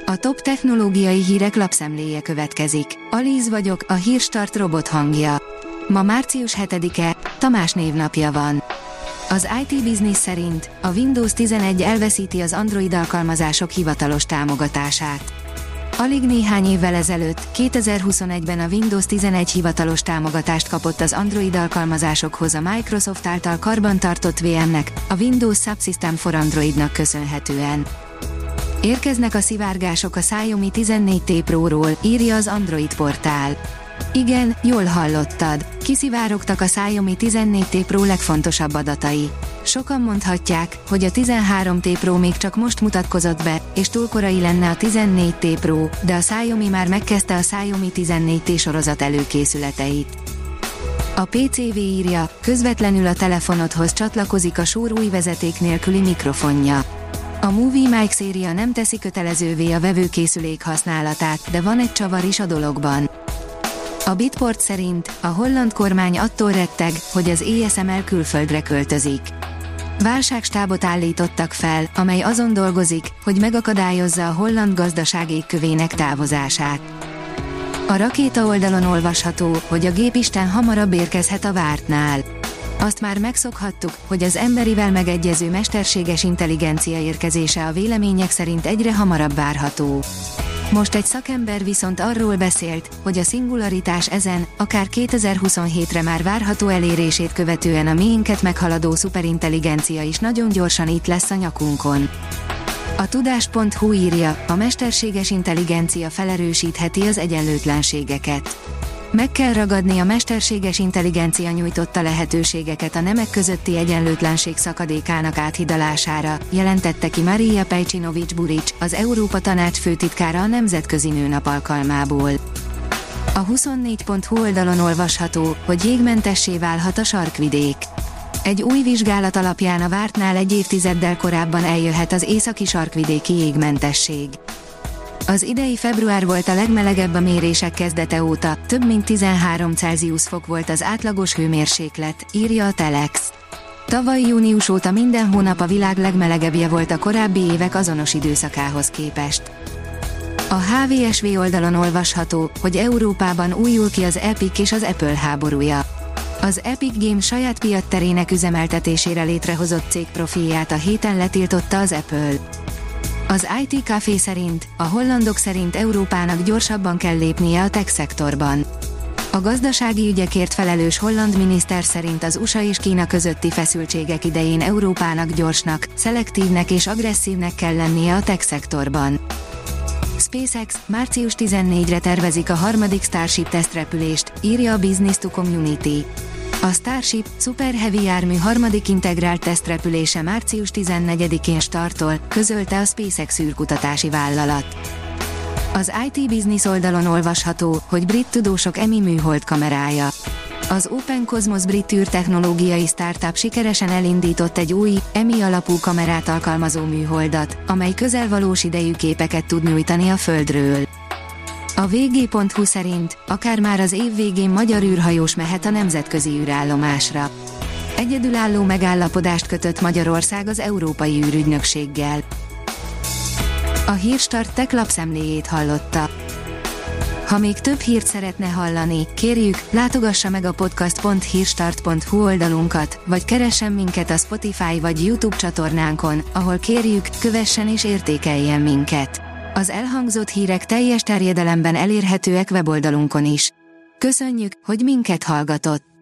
A top technológiai hírek lapszemléje következik. Alíz vagyok, a Hírstart robot hangja. Ma március 7-e, Tamás névnapja van. Az IT Business szerint a Windows 11 elveszíti az Android alkalmazások hivatalos támogatását. Alig néhány évvel ezelőtt, 2021-ben a Windows 11 hivatalos támogatást kapott az Android alkalmazásokhoz a Microsoft által karbantartott VM-nek, a Windows Subsystem for Androidnak köszönhetően. Érkeznek a szivárgások a Xiaomi 14T Pro-ról, írja az Android portál. Igen, jól hallottad, kiszivárogtak a Xiaomi 14T Pro legfontosabb adatai. Sokan mondhatják, hogy a 13T Pro még csak most mutatkozott be, és túl korai lenne a 14T Pro, de a Xiaomi már megkezdte a Xiaomi 14T sorozat előkészületeit. A PCV írja, közvetlenül a telefonodhoz csatlakozik a Shure új vezeték nélküli mikrofonja. A Movie Mic széria nem teszi kötelezővé a vevőkészülék használatát, de van egy csavar is a dologban. A Bitport szerint a holland kormány attól retteg, hogy az ASML külföldre költözik. Válságstábot állítottak fel, amely azon dolgozik, hogy megakadályozza a holland gazdaság égkövének távozását. A rakéta oldalon olvasható, hogy a gépisten hamarabb érkezhet a vártnál. Azt már megszokhattuk, hogy az emberivel megegyező mesterséges intelligencia érkezése a vélemények szerint egyre hamarabb várható. Most egy szakember viszont arról beszélt, hogy a szingularitás ezen, akár 2027-re már várható elérését követően a miénket meghaladó szuperintelligencia is nagyon gyorsan itt lesz a nyakunkon. A tudás.hu írja, a mesterséges intelligencia felerősítheti az egyenlőtlenségeket. Meg kell ragadni a mesterséges intelligencia nyújtotta lehetőségeket a nemek közötti egyenlőtlenség szakadékának áthidalására, jelentette ki Marija Pejcsinovics-Burics, az Európa Tanács főtitkára a Nemzetközi Nőnap alkalmából. A 24.hu oldalon olvasható, hogy jégmentessé válhat a sarkvidék. Egy új vizsgálat alapján a vártnál egy évtizeddel korábban eljöhet az északi sarkvidéki jégmentesség. Az idei február volt a legmelegebb a mérések kezdete óta, több mint 13 Celsius fok volt az átlagos hőmérséklet, írja a Telex. Tavaly június óta minden hónap a világ legmelegebbje volt a korábbi évek azonos időszakához képest. A HVSV oldalon olvasható, hogy Európában újul ki az Epic és az Apple háborúja. Az Epic Games saját piacterének üzemeltetésére létrehozott cég profilját a héten letiltotta az Apple. Az IT Café szerint, a hollandok szerint Európának gyorsabban kell lépnie a tech szektorban. A gazdasági ügyekért felelős holland miniszter szerint az USA és Kína közötti feszültségek idején Európának gyorsnak, szelektívnek és agresszívnek kell lennie a tech szektorban. SpaceX március 14-re tervezik a harmadik Starship tesztrepülést, írja a Business to Community. A Starship Super Heavy jármű harmadik integrált tesztrepülése március 14-én startol, közölte a SpaceX űrkutatási vállalat. Az IT Business oldalon olvasható, hogy brit tudósok EMI műhold kamerája. Az Open Cosmos brit űrtechnológiai startup sikeresen elindított egy új, EMI alapú kamerát alkalmazó műholdat, amely közelvalós idejű képeket tud nyújtani a Földről. A vg.hu szerint akár már az év végén magyar űrhajós mehet a nemzetközi űrállomásra. Egyedülálló megállapodást kötött Magyarország az Európai űrügynökséggel. A Hírstart tech lapszemléjét hallotta. Ha még több hírt szeretne hallani, kérjük, látogassa meg a podcast.hírstart.hu oldalunkat, vagy keressen minket a Spotify vagy YouTube csatornánkon, ahol kérjük, kövessen és értékeljen minket. Az elhangzott hírek teljes terjedelemben elérhetőek weboldalunkon is. Köszönjük, hogy minket hallgatott!